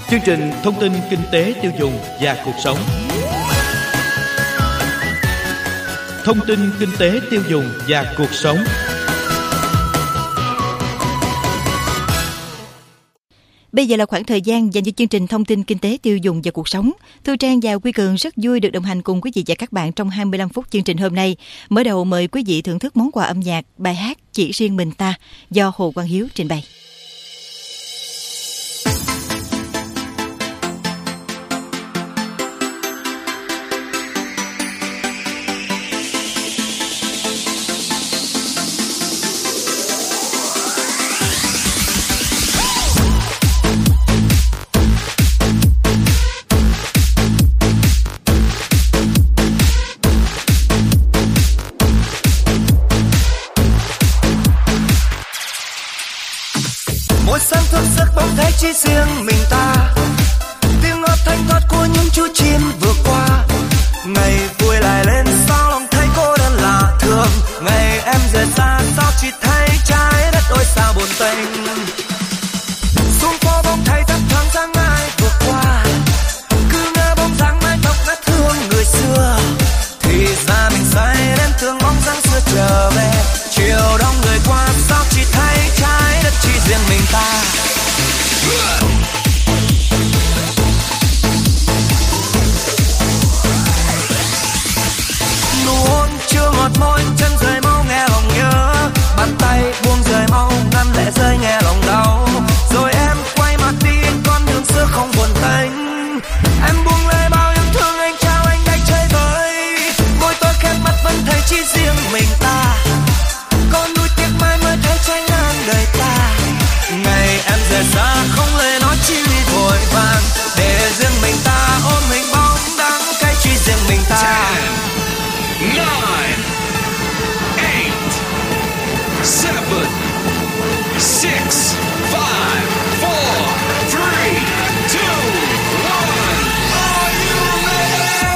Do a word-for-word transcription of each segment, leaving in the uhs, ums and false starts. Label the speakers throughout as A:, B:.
A: Chương trình thông tin kinh tế tiêu dùng và cuộc sống. Thông tin kinh tế tiêu dùng và cuộc sống.
B: Bây giờ là khoảng thời gian dành cho chương trình thông tin kinh tế tiêu dùng và cuộc sống. Thu Trang và Quy Cường rất vui được đồng hành cùng quý vị và các bạn trong hai mươi lăm phút chương trình hôm nay. Mở đầu mời quý vị thưởng thức món quà âm nhạc, bài hát Chỉ riêng mình ta do Hồ Quang Hiếu trình bày.
C: Chỉ riêng mình ta, tiếng ngọt thanh thoát của những chú chim vừa qua. Ngày vui lại lên sao lòng thấy cô đơn lạ thường. Ngày em rời xa sao chỉ thấy trái đất ôi sao buồn tênh. Xuống phố bóng thấy thấp thoáng dáng ai vừa qua. Cứ nghe bóng dáng mái tóc đã thương người xưa. Thì ra mình say đến thương bóng dáng xưa trở về. Chiều đông người qua sao chỉ thấy trái đất chỉ riêng mình ta. Nụ hôn chưa ngọt môi, chân rời mau nghe lòng nhớ. Bàn tay buông rời mau, ngăn lệ rơi nghe lòng đau. Rồi em quay mặt đi, con đường xưa không buồn tênh. Em buông lời bao yêu thương anh trao anh đây chơi với. Môi tôi khép mắt vẫn thấy chỉ riêng mình ta. Con nuối tiếc mai mới thấy trái ngang đời ta. Ngày em rời xa không lời nói chi vội vàng. Để riêng mình ta ôm hình bóng đắng cái chỉ riêng mình ta.
D: Nine, eight, seven, six, five, four, three, two, one. Are you ready?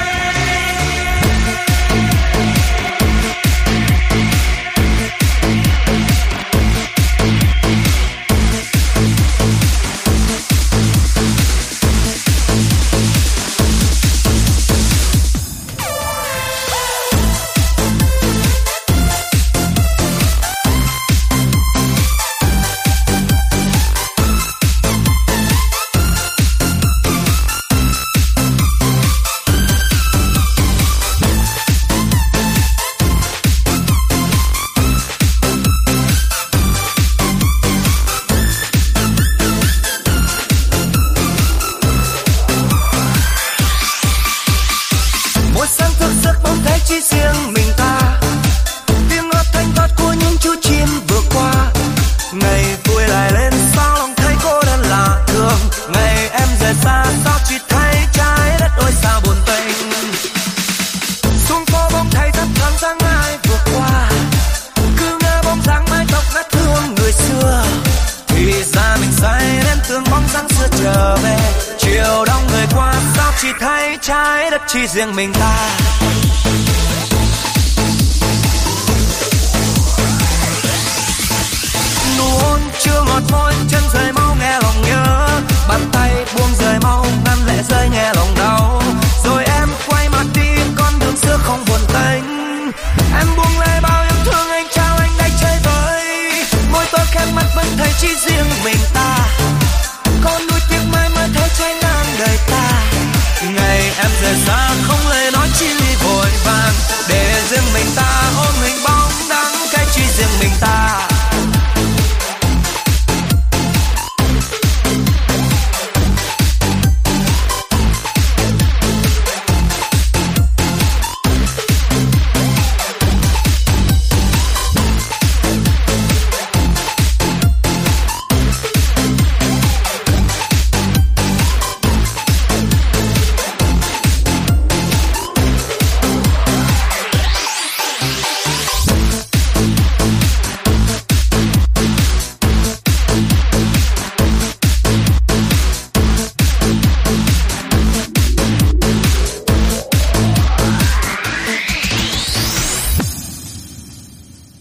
C: Chỉ riêng mình ta. Nụ hôn chưa ngọt môi, chân rời mau nghe lòng nhớ. Bàn tay buông rời mau, ngăn lệ rơi nghe lòng đau. Rồi em quay mặt đi, con đường xưa không buồn tênh. Em buông lời bao yêu thương anh trao anh đây chơi với. Môi tôi khép mắt vẫn thấy chỉ riêng mình ta. Con nuối tiếc mai mới thấy trái ngang đời ta. Ngày em rời xa không lời nói chi vội vàng. Để riêng mình ta ôm hình bóng đắng cái chỉ riêng mình ta.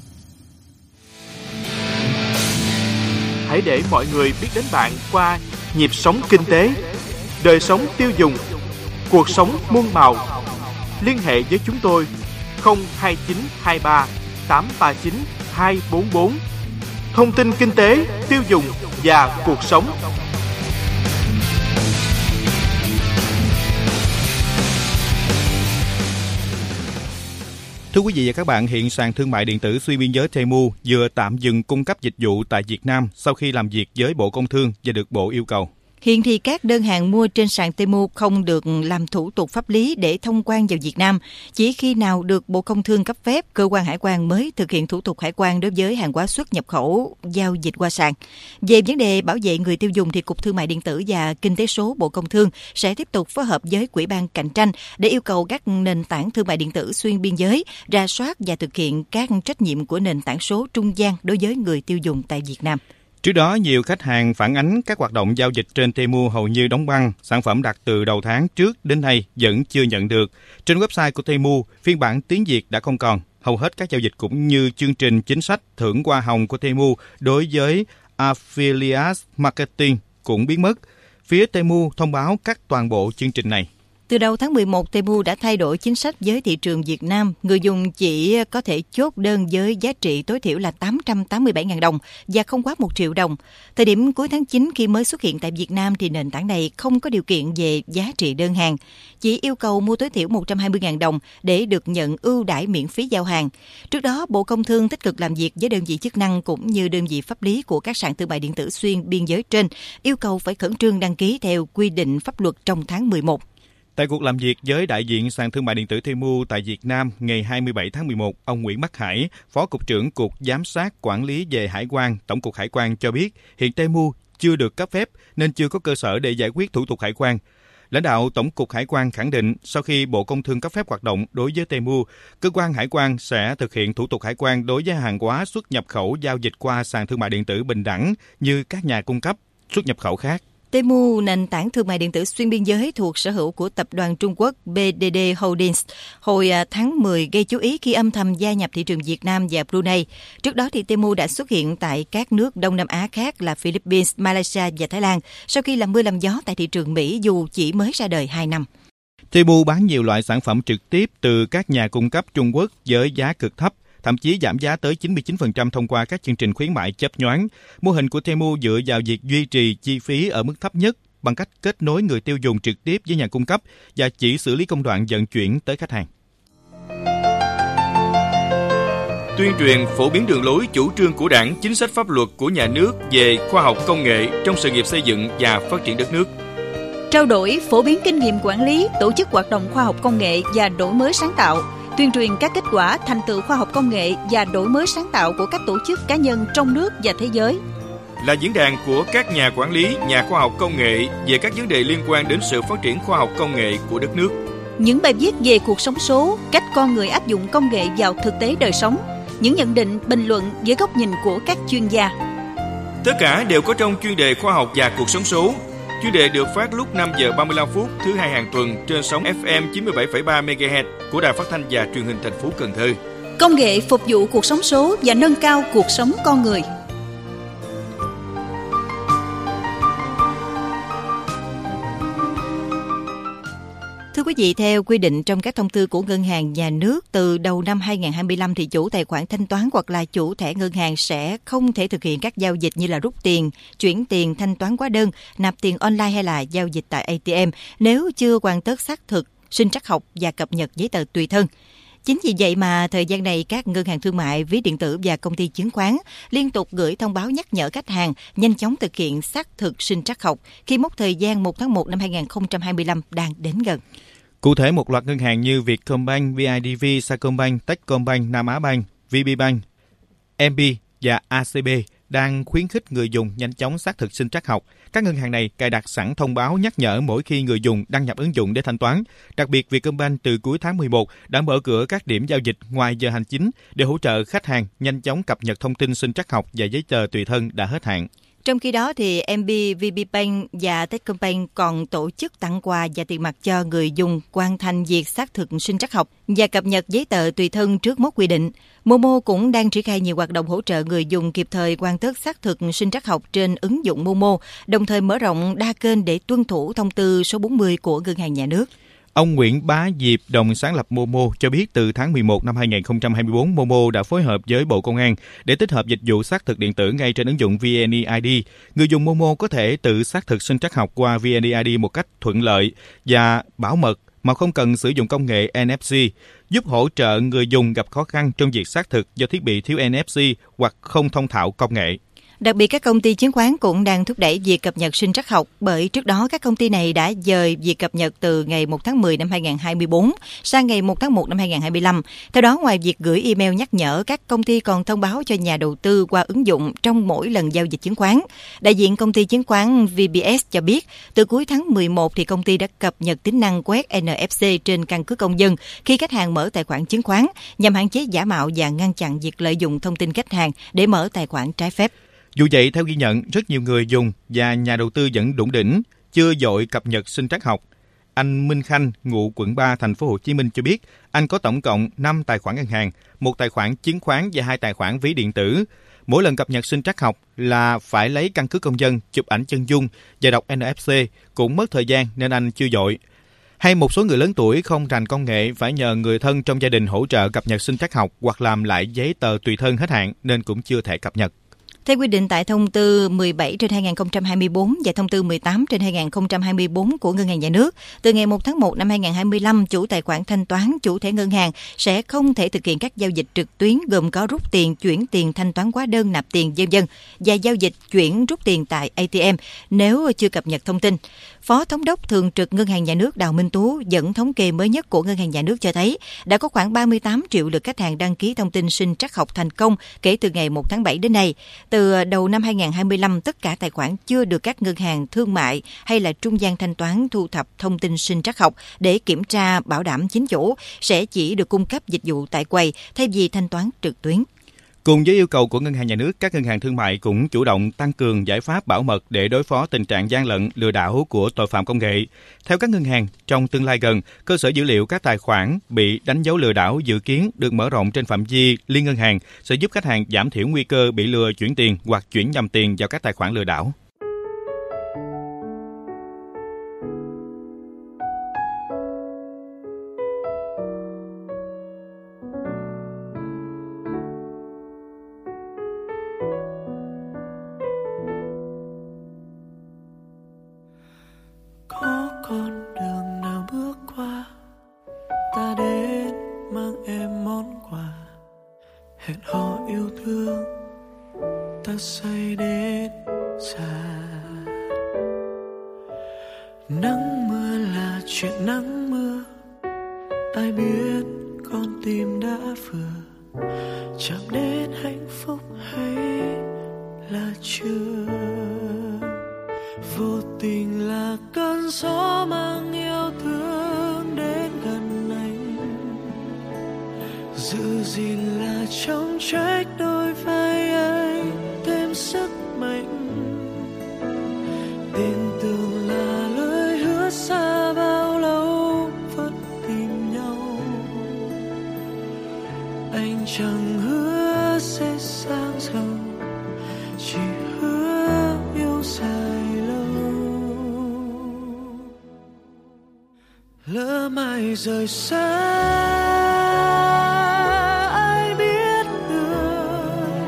E: Hãy để mọi người biết đến bạn qua
A: nhịp sống kinh tế, đời sống tiêu dùng, cuộc sống muôn màu. Liên hệ với chúng tôi không hai chín hai ba tám ba chín hai bốn bốn. Thông tin kinh tế, tiêu dùng và cuộc sống.
E: Thưa quý vị và các bạn, hiện sàn thương mại điện tử xuyên biên giới Temu vừa tạm dừng cung cấp dịch vụ tại Việt Nam sau khi làm việc với Bộ Công Thương và được Bộ yêu cầu.
B: Hiện thì các đơn hàng mua trên sàn Temu không được làm thủ tục pháp lý để thông quan vào Việt Nam. Chỉ khi nào được Bộ Công Thương cấp phép, cơ quan hải quan mới thực hiện thủ tục hải quan đối với hàng hóa xuất nhập khẩu giao dịch qua sàn. Về vấn đề bảo vệ người tiêu dùng thì Cục Thương mại điện tử và Kinh tế số Bộ Công Thương sẽ tiếp tục phối hợp với Ủy ban cạnh tranh để yêu cầu các nền tảng thương mại điện tử xuyên biên giới rà soát và thực hiện các trách nhiệm của nền tảng số trung gian đối với người tiêu dùng tại Việt Nam.
E: Trước đó, nhiều khách hàng phản ánh các hoạt động giao dịch trên Temu hầu như đóng băng, sản phẩm đặt từ đầu tháng trước đến nay vẫn chưa nhận được. Trên website của Temu, phiên bản tiếng Việt đã không còn. Hầu hết các giao dịch cũng như chương trình chính sách thưởng hoa hồng của Temu đối với Affiliate Marketing cũng biến mất. Phía Temu thông báo cắt toàn bộ chương trình này.
B: Từ đầu tháng mười một, Temu đã thay đổi chính sách với thị trường Việt Nam. Người dùng chỉ có thể chốt đơn với giá trị tối thiểu là tám trăm tám mươi bảy nghìn đồng và không quá một triệu đồng. Thời điểm cuối tháng chín khi mới xuất hiện tại Việt Nam thì nền tảng này không có điều kiện về giá trị đơn hàng. Chỉ yêu cầu mua tối thiểu một trăm hai mươi nghìn đồng để được nhận ưu đãi miễn phí giao hàng. Trước đó, Bộ Công Thương tích cực làm việc với đơn vị chức năng cũng như đơn vị pháp lý của các sàn thương mại điện tử xuyên biên giới trên, yêu cầu phải khẩn trương đăng ký theo quy định pháp luật trong tháng mười một.
E: Tại cuộc làm việc với đại diện sàn thương mại điện tử Temu tại Việt Nam ngày hai mươi bảy tháng mười một, ông Nguyễn Bắc Hải, Phó Cục trưởng Cục Giám sát Quản lý về Hải quan, Tổng cục Hải quan cho biết hiện Temu chưa được cấp phép nên chưa có cơ sở để giải quyết thủ tục hải quan. Lãnh đạo Tổng cục Hải quan khẳng định sau khi Bộ Công Thương cấp phép hoạt động đối với Temu, cơ quan hải quan sẽ thực hiện thủ tục hải quan đối với hàng hóa xuất nhập khẩu giao dịch qua sàn thương mại điện tử bình đẳng như các nhà cung cấp xuất nhập khẩu khác.
B: Temu, nền tảng thương mại điện tử xuyên biên giới thuộc sở hữu của tập đoàn Trung Quốc bê đê đê Holdings, hồi tháng mười gây chú ý khi âm thầm gia nhập thị trường Việt Nam và Brunei. Trước đó thì Temu đã xuất hiện tại các nước Đông Nam Á khác là Philippines, Malaysia và Thái Lan sau khi làm mưa làm gió tại thị trường Mỹ dù chỉ mới ra đời hai năm.
E: Temu bán nhiều loại sản phẩm trực tiếp từ các nhà cung cấp Trung Quốc với giá cực thấp, thậm chí giảm giá tới chín mươi chín phần trăm thông qua các chương trình khuyến mại chớp nhoáng. Mô hình của Temu dựa vào việc duy trì chi phí ở mức thấp nhất bằng cách kết nối người tiêu dùng trực tiếp với nhà cung cấp và chỉ xử lý công đoạn vận chuyển tới khách hàng.
A: Tuyên truyền phổ biến đường lối chủ trương của Đảng, chính sách pháp luật của nhà nước về khoa học công nghệ trong sự nghiệp xây dựng và phát triển đất nước.
F: Trao đổi phổ biến kinh nghiệm quản lý, tổ chức hoạt động khoa học công nghệ và đổi mới sáng tạo. Tuyên truyền các kết quả, thành tựu khoa học công nghệ và đổi mới sáng tạo của các tổ chức cá nhân trong nước và thế giới.
A: Là diễn đàn của các nhà quản lý, nhà khoa học công nghệ về các vấn đề liên quan đến sự phát triển khoa học công nghệ của đất nước.
F: Những bài viết về cuộc sống số, cách con người áp dụng công nghệ vào thực tế đời sống. Những nhận định, bình luận với góc nhìn của các chuyên gia.
A: Tất cả đều có trong chuyên đề khoa học và cuộc sống số. Chuyên đề được phát lúc năm giờ ba mươi lăm phút thứ hai hàng tuần trên sóng ép em chín mươi bảy phẩy ba mê ga héc của Đài Phát thanh và Truyền hình thành phố Cần Thơ.
F: Công nghệ phục vụ cuộc sống số và nâng cao cuộc sống con người.
B: Thưa quý vị, theo quy định trong các thông tư của Ngân hàng Nhà nước, từ đầu năm hai không hai lăm thì chủ tài khoản thanh toán hoặc là chủ thẻ ngân hàng sẽ không thể thực hiện các giao dịch như là rút tiền, chuyển tiền, thanh toán hóa đơn, nạp tiền online hay là giao dịch tại a tê em nếu chưa hoàn tất xác thực, sinh trắc học và cập nhật giấy tờ tùy thân. Chính vì vậy mà thời gian này các ngân hàng thương mại, ví điện tử và công ty chứng khoán liên tục gửi thông báo nhắc nhở khách hàng nhanh chóng thực hiện xác thực sinh trắc học khi mốc thời gian một tháng một năm hai không hai lăm đang đến gần.
E: Cụ thể, một loạt ngân hàng như Vietcombank, bê i đê vê, Sacombank, Techcombank, Nam Á Bank, vê bê Bank, em bê và a xê bê đang khuyến khích người dùng nhanh chóng xác thực sinh trắc học. Các ngân hàng này cài đặt sẵn thông báo nhắc nhở mỗi khi người dùng đăng nhập ứng dụng để thanh toán. Đặc biệt, Vietcombank từ cuối tháng mười một đã mở cửa các điểm giao dịch ngoài giờ hành chính để hỗ trợ khách hàng nhanh chóng cập nhật thông tin sinh trắc học và giấy tờ tùy thân đã hết hạn.
B: Trong khi đó, thì em bê vê bê Bank và Techcombank còn tổ chức tặng quà và tiền mặt cho người dùng hoàn thành việc xác thực sinh trắc học và cập nhật giấy tờ tùy thân trước mốc quy định. Momo cũng đang triển khai nhiều hoạt động hỗ trợ người dùng kịp thời hoàn tất xác thực sinh trắc học trên ứng dụng Momo, đồng thời mở rộng đa kênh để tuân thủ thông tư số bốn mươi của Ngân hàng Nhà nước.
E: Ông Nguyễn Bá Diệp, đồng sáng lập Momo, cho biết từ tháng mười một năm hai nghìn không trăm hai mươi tư, Momo đã phối hợp với Bộ Công an để tích hợp dịch vụ xác thực điện tử ngay trên ứng dụng vê en e i đê. Người dùng Momo có thể tự xác thực sinh trắc học qua vê en e i đê một cách thuận lợi và bảo mật mà không cần sử dụng công nghệ en ép xê, giúp hỗ trợ người dùng gặp khó khăn trong việc xác thực do thiết bị thiếu en ép xê hoặc không thông thạo công nghệ.
B: Đặc biệt, các công ty chứng khoán cũng đang thúc đẩy việc cập nhật sinh trắc học, bởi trước đó các công ty này đã dời việc cập nhật từ ngày một tháng mười năm hai nghìn không trăm hai mươi tư sang ngày một tháng một năm hai nghìn không trăm hai mươi lăm. Theo đó, ngoài việc gửi email nhắc nhở, các công ty còn thông báo cho nhà đầu tư qua ứng dụng trong mỗi lần giao dịch chứng khoán. Đại diện công ty chứng khoán vê bê ét cho biết, từ cuối tháng mười một thì công ty đã cập nhật tính năng quét en ép xê trên căn cước công dân khi khách hàng mở tài khoản chứng khoán, nhằm hạn chế giả mạo và ngăn chặn việc lợi dụng thông tin khách hàng để mở tài khoản trái phép.
E: Dù vậy, theo ghi nhận, rất nhiều người dùng và nhà đầu tư vẫn đủng đỉnh, chưa vội cập nhật sinh trắc học. Anh Minh Khanh, ngụ quận ba, thành phố Hồ Chí Minh cho biết, anh có tổng cộng năm tài khoản ngân hàng, một tài khoản chứng khoán và hai tài khoản ví điện tử. Mỗi lần cập nhật sinh trắc học là phải lấy căn cước công dân, chụp ảnh chân dung và đọc en ép xê, cũng mất thời gian nên anh chưa vội. Hay một số người lớn tuổi không rành công nghệ phải nhờ người thân trong gia đình hỗ trợ cập nhật sinh trắc học hoặc làm lại giấy tờ tùy thân hết hạn nên cũng chưa thể cập nhật.
B: Theo quy định tại thông tư mười bảy trên hai nghìn không trăm hai mươi tư và thông tư mười tám trên hai nghìn không trăm hai mươi tư của Ngân hàng Nhà nước, từ ngày một tháng một năm hai nghìn không trăm hai mươi lăm, chủ tài khoản thanh toán, chủ thẻ ngân hàng sẽ không thể thực hiện các giao dịch trực tuyến gồm có rút tiền, chuyển tiền, thanh toán hóa đơn, nạp tiền, vân vân và giao dịch chuyển rút tiền tại a tê em nếu chưa cập nhật thông tin. Phó Thống đốc Thường trực Ngân hàng Nhà nước Đào Minh Tú dẫn thống kê mới nhất của Ngân hàng Nhà nước cho thấy đã có khoảng ba mươi tám triệu lượt khách hàng đăng ký thông tin sinh trắc học thành công kể từ ngày một tháng bảy đến nay. Từ đầu năm hai nghìn không trăm hai mươi lăm, tất cả tài khoản chưa được các ngân hàng thương mại hay là trung gian thanh toán thu thập thông tin sinh trắc học để kiểm tra bảo đảm chính chủ sẽ chỉ được cung cấp dịch vụ tại quầy thay vì thanh toán trực tuyến.
E: Cùng với yêu cầu của Ngân hàng Nhà nước, các ngân hàng thương mại cũng chủ động tăng cường giải pháp bảo mật để đối phó tình trạng gian lận, lừa đảo của tội phạm công nghệ. Theo các ngân hàng, trong tương lai gần, cơ sở dữ liệu các tài khoản bị đánh dấu lừa đảo dự kiến được mở rộng trên phạm vi liên ngân hàng sẽ giúp khách hàng giảm thiểu nguy cơ bị lừa chuyển tiền hoặc chuyển nhầm tiền vào các tài khoản lừa đảo.
C: Con đường nào bước qua, ta đến mang em món quà, hẹn hò yêu thương, ta say đến già. Nắng mưa là chuyện nắng mưa, ai biết con tim đã vừa chạm đến hạnh phúc hay là chưa. Vô tình là cơn gió mang yêu thương đến gần anh, giữ gìn là trong trách đôi vai anh thêm sức mạnh. Tin tưởng là lời hứa xa bao lâu vẫn tìm nhau. Anh chẳng hứa sẽ sáng giàu, chỉ hứa yêu dài lâu. Lỡ mai rời xa ai biết được,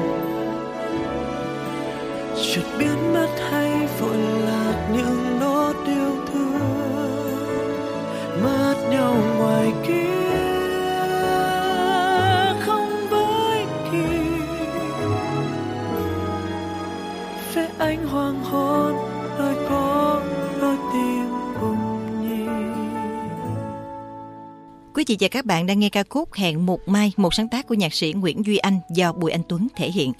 C: chợt biến mất hay vội lạc những nốt yêu thương, mất nhau ngoài kia không với kỳ. Về ánh hoàng hôn nơi có đôi tim cùng nhịp.
B: Quý vị và các bạn đang nghe ca khúc Hẹn Một Mai, một sáng tác của nhạc sĩ Nguyễn Duy Anh do Bùi Anh Tuấn thể hiện.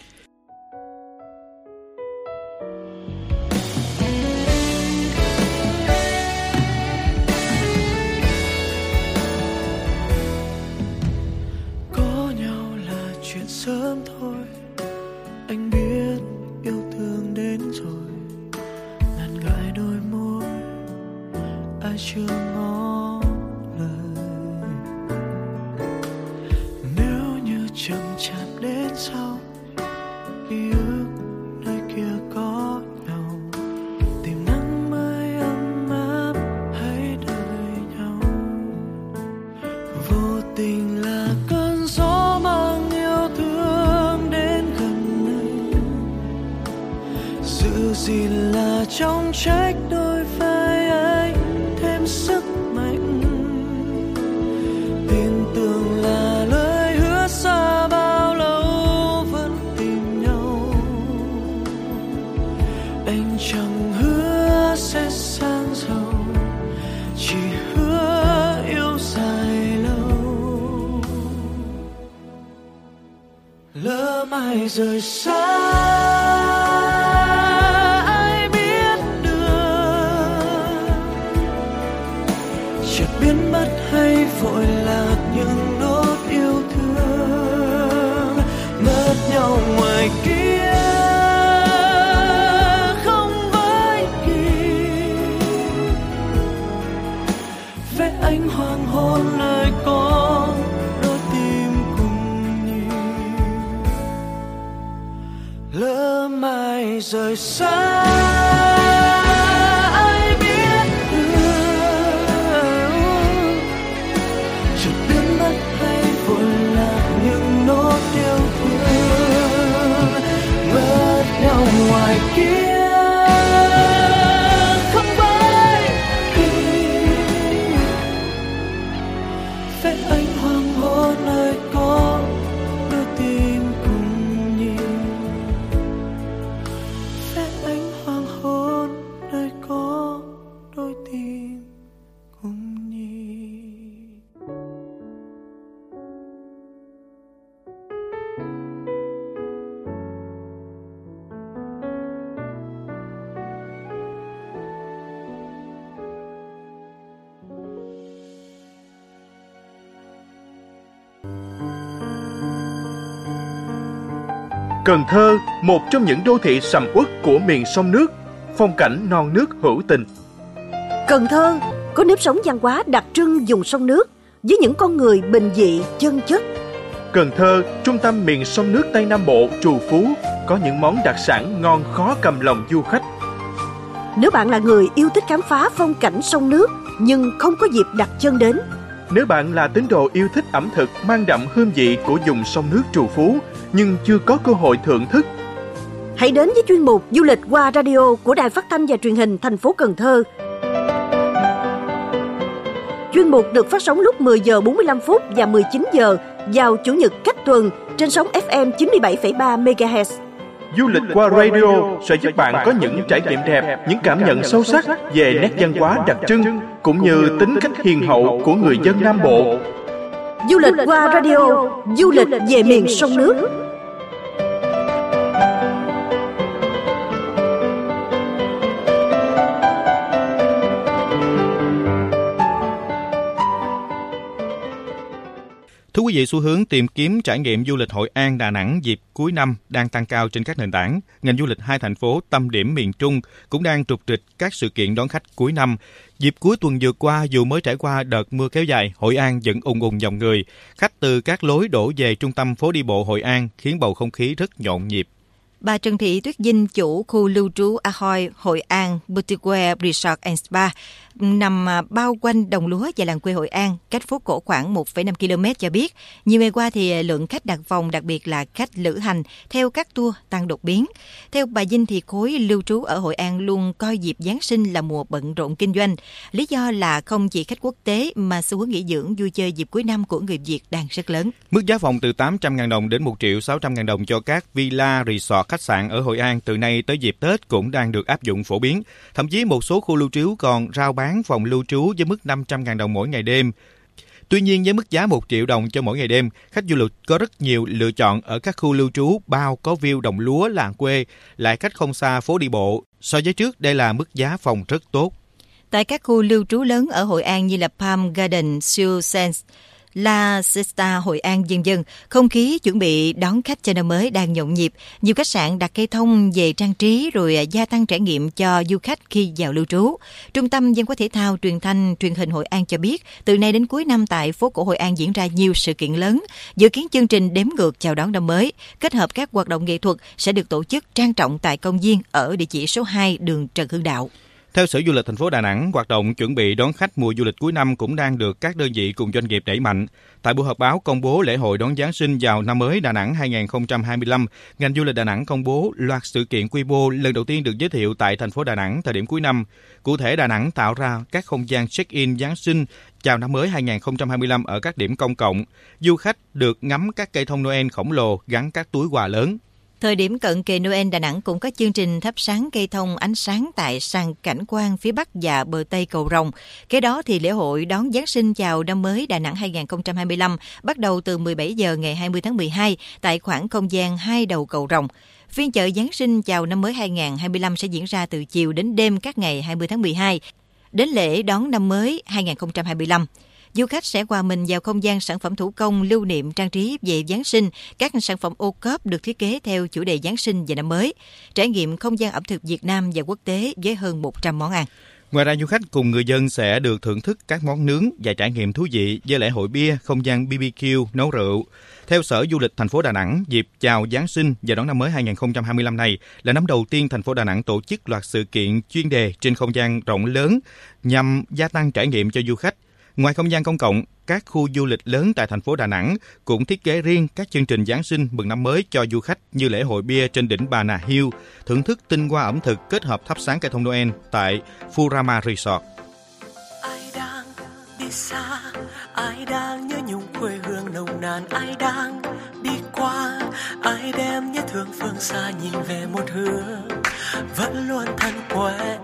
C: Có nhau là chuyện sớm thôi, anh biết yêu thương đến rồi, ngàn gái đôi môi ai chưa ngỏ lời. Nếu như chậm chạp đến sau ký ức nơi kia có nhau, tìm nắng mới ấm áp hãy đợi nhau. Vô tình là cơn gió mang yêu thương đến gần nơi, giữ gìn là trong trách đôi vai ấy thêm sức mạnh. Tin tưởng là lời hứa xa bao lâu vẫn tìm nhau. Anh chẳng hứa sẽ sang giàu, chỉ hứa yêu dài lâu. Lỡ mai rời xa ai biết được, chợt biến mất hay vội lạc những nốt yêu thương. Mất nhau ngoài kia không với kỳ, vẽ ánh hoàng hôn nơi có đôi tim cùng nhịp. Lỡ mai rời xa ai biết được, chợt biến mất hay vội lạc những nốt yêu thương. Mất nhau ngoài kia không với kỳ, vẽ ánh hoàng hôn nơi có đôi tim cùng nhịp. Vẽ ánh hoàng hôn nơi có đôi tim cùng nhịp.
A: Cần Thơ, một trong những đô thị sầm uất của miền sông nước, phong cảnh non nước hữu tình.
G: Cần Thơ có nếp sống văn hóa đặc trưng vùng sông nước với những con người bình dị, chân chất.
A: Cần Thơ, trung tâm miền sông nước Tây Nam Bộ, trù phú, có những món đặc sản ngon khó cầm lòng du khách.
G: Nếu bạn là người yêu thích khám phá phong cảnh sông nước nhưng không có dịp đặt chân đến,
A: Nếu bạn là tín đồ yêu thích ẩm thực mang đậm hương vị của vùng sông nước trù phú nhưng chưa có cơ hội thưởng thức,
G: hãy đến với chuyên mục Du lịch qua radio của Đài Phát thanh và Truyền hình thành phố Cần Thơ. Chuyên mục được phát sóng lúc mười giờ bốn mươi lăm phút và mười chín giờ vào Chủ nhật cách tuần trên sóng ép em chín mươi bảy phẩy ba mê ga héc.
A: Du lịch qua radio sẽ giúp bạn có những trải nghiệm đẹp, những cảm nhận sâu sắc về nét văn hóa đặc trưng cũng như tính cách hiền hậu của người dân Nam Bộ.
G: Du lịch qua radio, du lịch về miền sông nước.
E: Thưa quý vị, xu hướng tìm kiếm trải nghiệm du lịch Hội An, Đà Nẵng dịp cuối năm đang tăng cao trên các nền tảng. Ngành du lịch hai thành phố tâm điểm miền Trung cũng đang trục trịch các sự kiện đón khách cuối năm. Dịp cuối tuần vừa qua, dù mới trải qua đợt mưa kéo dài, Hội An vẫn ùn ùn dòng người. Khách từ các lối đổ về trung tâm phố đi bộ Hội An khiến bầu không khí rất nhộn nhịp.
B: Bà Trần Thị Tuyết Dinh, chủ khu lưu trú Ahoy Hội An Boutique Resort and Spa, nằm bao quanh đồng lúa và làng quê Hội An, cách phố cổ khoảng một phẩy năm ki lô mét cho biết, nhiều ngày qua thì lượng khách đặt phòng, đặc biệt là khách lữ hành theo các tour tăng đột biến. Theo bà Dinh thì khối lưu trú ở Hội An luôn coi dịp Giáng sinh là mùa bận rộn kinh doanh. Lý do là không chỉ khách quốc tế mà xu hướng nghỉ dưỡng vui chơi dịp cuối năm của người Việt đang rất lớn.
E: Mức giá phòng từ tám trăm nghìn đồng đến một triệu sáu trăm nghìn đồng cho các villa, resort, khách sạn ở Hội An từ nay tới dịp Tết cũng đang được áp dụng phổ biến. Thậm chí một số khu lưu trú còn rao bán phòng lưu trú với mức năm trăm nghìn đồng mỗi ngày đêm. Tuy nhiên, với mức giá một triệu đồng cho mỗi ngày đêm, khách du lịch có rất nhiều lựa chọn ở các khu lưu trú bao có view đồng lúa, làng quê, lại cách không xa phố đi bộ. So với trước, đây là mức giá phòng rất tốt.
B: Tại các khu lưu trú lớn ở Hội An như là Palm Garden, Siêu Sands, La Siesta, Hội An, vân vân. Không khí chuẩn bị đón khách cho năm mới đang nhộn nhịp. Nhiều khách sạn đặt cây thông về trang trí rồi gia tăng trải nghiệm cho du khách khi vào lưu trú. Trung tâm Văn hóa Thể thao, Truyền thanh, Truyền hình Hội An cho biết, từ nay đến cuối năm tại phố cổ Hội An diễn ra nhiều sự kiện lớn. Dự kiến chương trình đếm ngược chào đón năm mới, kết hợp các hoạt động nghệ thuật sẽ được tổ chức trang trọng tại công viên ở địa chỉ số hai đường Trần Hưng Đạo.
E: Theo Sở Du lịch thành phố Đà Nẵng, hoạt động chuẩn bị đón khách mùa du lịch cuối năm cũng đang được các đơn vị cùng doanh nghiệp đẩy mạnh. Tại buổi họp báo công bố lễ hội đón Giáng sinh vào năm mới Đà Nẵng hai không hai lăm, ngành du lịch Đà Nẵng công bố loạt sự kiện quy mô lần đầu tiên được giới thiệu tại thành phố Đà Nẵng thời điểm cuối năm. Cụ thể, Đà Nẵng tạo ra các không gian check-in Giáng sinh chào năm mới hai không hai lăm ở các điểm công cộng. Du khách được ngắm các cây thông Noel khổng lồ gắn các túi quà lớn.
B: Thời điểm cận kề Noel, Đà Nẵng cũng có chương trình thắp sáng cây thông ánh sáng tại sàn cảnh quan phía Bắc và bờ Tây cầu Rồng. Kế đó thì lễ hội đón Giáng sinh chào năm mới Đà Nẵng hai không hai lăm bắt đầu từ mười bảy giờ ngày hai mươi tháng mười hai tại khoảng không gian hai đầu cầu Rồng. Phiên chợ Giáng sinh chào năm mới hai không hai lăm sẽ diễn ra từ chiều đến đêm các ngày hai mươi tháng mười hai đến lễ đón năm mới hai không hai lăm. Du khách sẽ hòa mình vào không gian sản phẩm thủ công lưu niệm trang trí về Giáng sinh, các sản phẩm ô cốp được thiết kế theo chủ đề Giáng sinh và năm mới, trải nghiệm không gian ẩm thực Việt Nam và quốc tế với hơn một trăm món ăn.
E: Ngoài ra, du khách cùng người dân sẽ được thưởng thức các món nướng và trải nghiệm thú vị với lễ hội bia, không gian bê bê kiu, nấu rượu. Theo Sở Du lịch thành phố Đà Nẵng, dịp chào Giáng sinh và đón năm mới hai không hai lăm này là năm đầu tiên thành phố Đà Nẵng tổ chức loạt sự kiện chuyên đề trên không gian rộng lớn nhằm gia tăng trải nghiệm cho du khách. Ngoài không gian công cộng, các khu du lịch lớn tại thành phố Đà Nẵng cũng thiết kế riêng các chương trình Giáng sinh mừng năm mới cho du khách như lễ hội bia trên đỉnh Bà Nà Hills, thưởng thức tinh hoa ẩm thực kết hợp thắp sáng cây thông Noel tại Furama Resort.
C: Ai đang đi xa, ai đang nhớ nhung quê hương nồng nàn, ai đang đi qua, ai đem nhớ thương phương xa nhìn về một hướng vẫn luôn thân quen,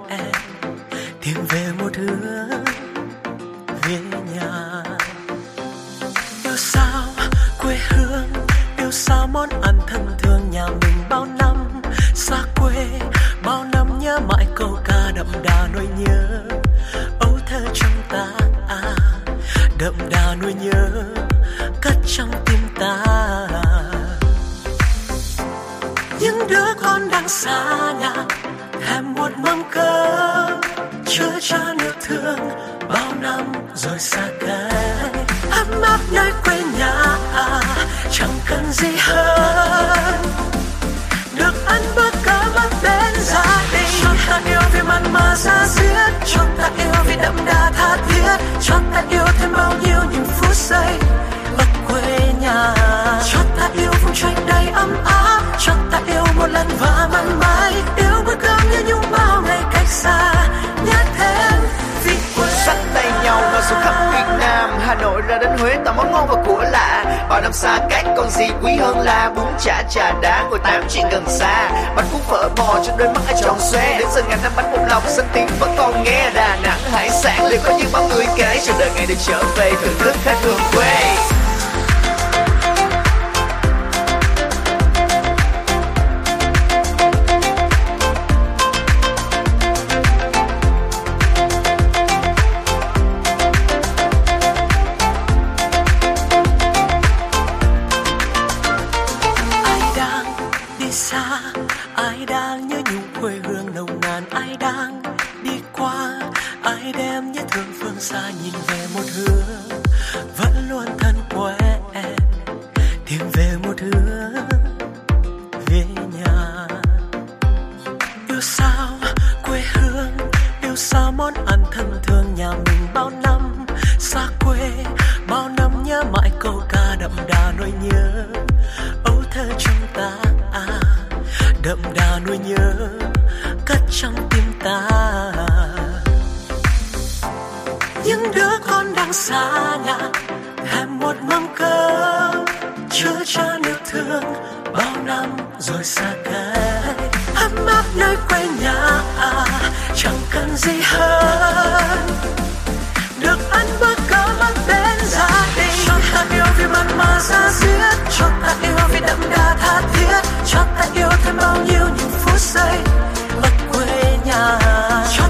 C: tìm về một hướng về nhà. Yêu sao quê hương, yêu sao món ăn thân thương nhà mình bao năm xa quê, bao năm nhớ mãi câu ca đậm đà nỗi nhớ âu thơ trong ta, đậm đà nỗi nhớ cất trong tim ta. Những đứa con đang xa nhà thèm một mâm cơm chứa chan yêu thương bao năm rồi xa cách, ấm áp nơi quê nhà chẳng cần gì hơn được ăn bữa cơm ấm bên gia đình. Cho ta yêu vì mặn mà ra diết, cho ta yêu vì đậm đà tha thiết, cho ta yêu thêm bao nhiêu những phút giây ở quê nhà. Cho ta yêu vùng trời đầy ấm áp, cho ta yêu một lần và mãi mãi, yêu bữa cơm như nhung bao ngày cách xa, nhớ thêm vì quê.
H: Sắt tay nhau nói xuống khắp Việt Nam, Hà Nội ra đến Huế tạo món ngon và của lạ. Bao năm xa cách còn gì quý hơn là bún chả trà đá ngồi tám chuyện gần xa. Bánh cuốn phở bò cho đôi mắt ai tròn xoe, đến giờ ngàn năm bánh bột lọc xanh tím vẫn còn nghe. Đà Nẵng hải sản đều có những bao người kể, chờ đợi ngày được trở về thưởng thức khách hương quê.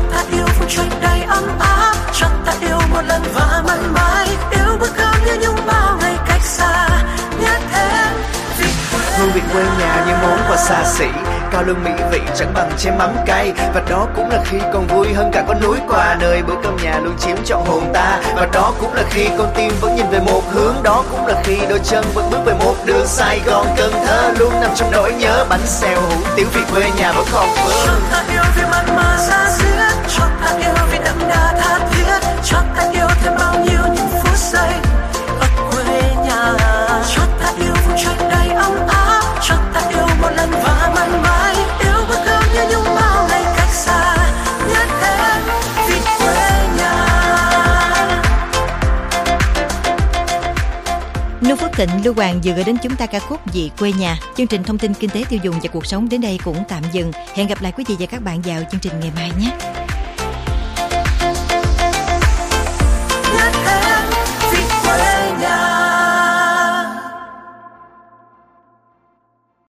C: Và mãi mãi yêu bữa cơm như nhung
H: xa xỉ. Cao lương mỹ vị chẳng bằng chén mắm cay, và đó cũng là khi còn vui hơn cả con núi qua, nơi bữa cơm nhà luôn chiếm trọn hồn ta. Và đó cũng là khi con tim vẫn nhìn về một hướng, đó cũng là khi đôi chân vẫn bước về một đường. Sài Gòn Cần Thơ luôn nằm trong nỗi nhớ, bánh xèo hủ tiếu vì quê nhà vẫn còn vương.
C: Cho ta yêu vì mặn mà xa xiết, cho ta yêu vì đậm đà tha thiết, cho ta yêu thêm bao nhiêu những phút giây ở quê nhà. Cho ta yêu vùng trời đầy ấm áp, cho ta yêu một lần và mãi mãi. Yêu bữa cơm như những bao ngày cách xa, nhất hết vì quê nhà.
B: Nông Phước Thịnh, Lưu Hoàng vừa gửi đến chúng ta ca khúc Vì Quê Nhà. Chương trình thông tin kinh tế tiêu dùng và cuộc sống đến đây cũng tạm dừng. Hẹn gặp lại quý vị và các bạn vào chương trình ngày mai nhé.
C: Nhất hết